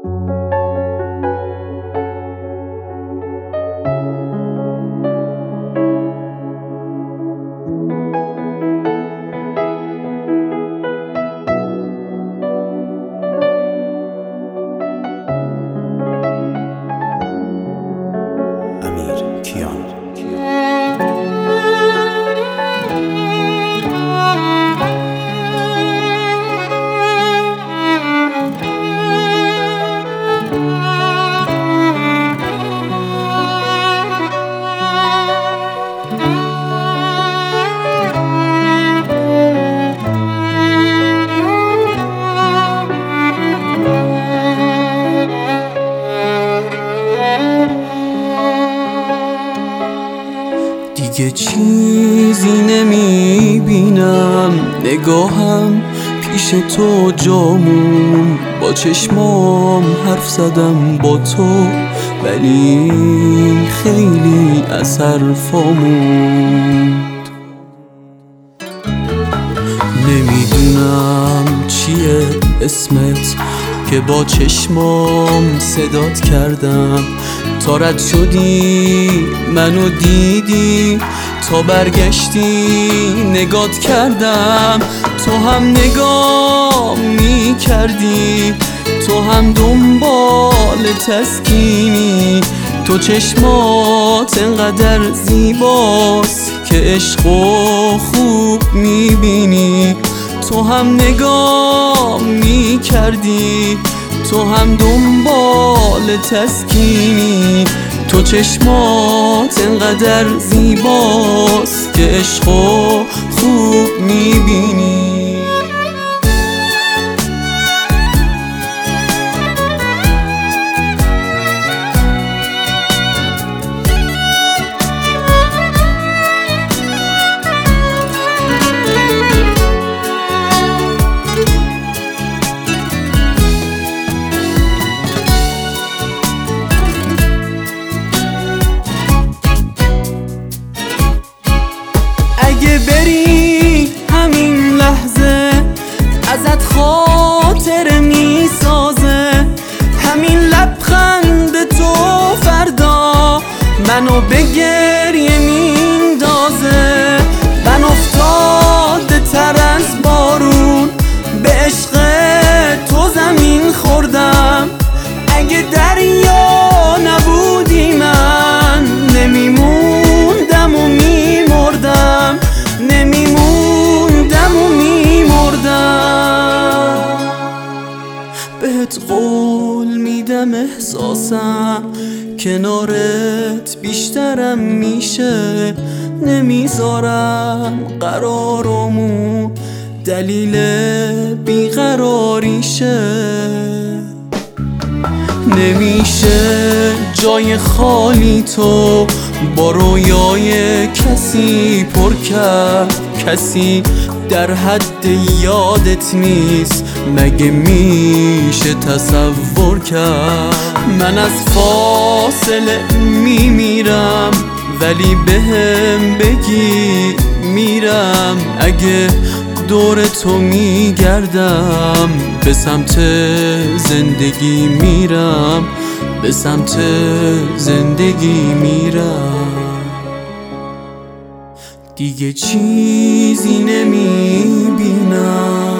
دیگه چیزی نمیبینم، نگاهم پیش تو جامون، با چشمام حرف زدم با تو ولی خیلی اثر فاموند. نمیدونم چیه اسمت که با چشمام صدات کردم، تا رد شدی منو دیدی، تا برگشتی نگات کردم. تو هم نگاه می کردی، تو هم دنبال تسکینی، تو چشمات انقدر زیباست که عشقو خوب می بینی. تو هم نگاه می کردی، تو هم دنبال تسکینی، تو چشمات انقدر زیباست که عشقو خوب میبینی. اگه بری همین لحظه ازت خاطر میسازه، همین لبخند تو فردا منو به گریه میندازه. من افتاده تر از بارون به عشق تو زمین خوردم، اگه دریا نبودی من نمیموندم و میمردم، نمیموندم و میمردم. بهت قول میدم احساسم کنارت بیشترم میشه، نمیذارم قرارمون دلیل بیقراریشه. نمیشه جای خالی تو با رویای کسی پر کرد، کسی در حد یادت نیست، مگه میشه تصور کرد؟ من از فاصله میمیرم ولی بهم بگی میرم، اگه دور تو میگردم به سمت زندگی میرم، به سمت زندگی میرم. دیگه چیزی نمیبینم.